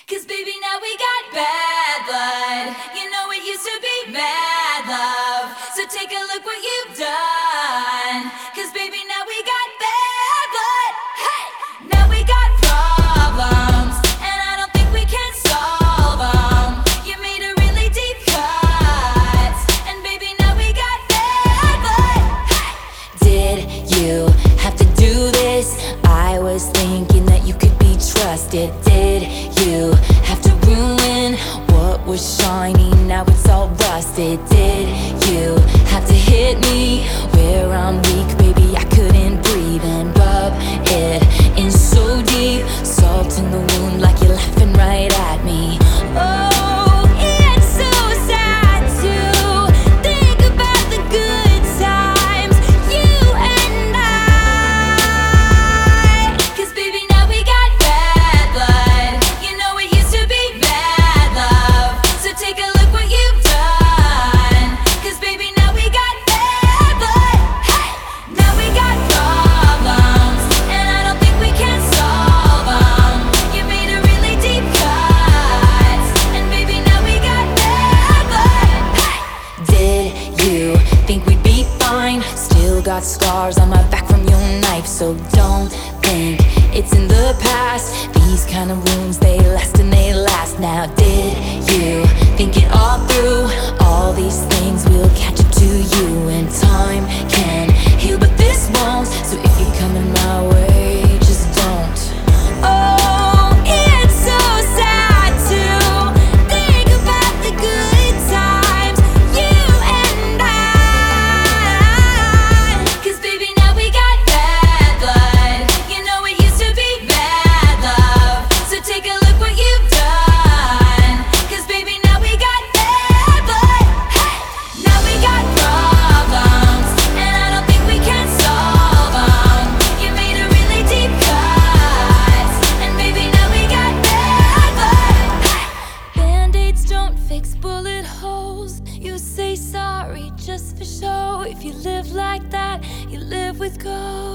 'Cause baby, now we got bad blood. You know it used to be mad love. So take a look what you've done. 'Cause baby, now we got bad blood. Hey! Now we got problems, and I don't think we can solve them. You made a really deep cut, and baby, now we got bad blood. Hey! Did you have to do this? I was thinking that you could be trusted. Did you have to ruin what was shiny? Now it's all rusted. Did you have to hit me where I'm weak? Baby, I couldn't breathe and rub it in so deep. Salt in the wound like you're laughing right at me. Oh, it's so sad to think about the good times, you and I. 'Cause baby, now we got bad blood. You know it used to be bad love. So take a look what you've done. 'Cause baby, now we got bad blood. Hey! Now we got problems, and I don't think we can solve them. You made a really deep cut, and baby, now we got bad blood. Hey! Did you think we'd be fine? Still got scars on my back from your knife. So don't think it's in the past. These kind of wounds, they last and they last. Now did you think it all through? All these things will catch up to you, and time can heal, but this won't. So if you're coming my way, just don't. Oh, it's so sad to think about the good times, you and I. 'Cause baby, now we got bad blood. You know it used to be bad love. So take a look what you've done. 'Cause baby, now we got bad blood. Hey! Now we got problems, and I don't think we can solve them. You made a really deep cut, and baby, now we got bad blood. Hey! Band-aids don't fix bullet holes. You say sorry just for show. If you live like that, you live with ghosts.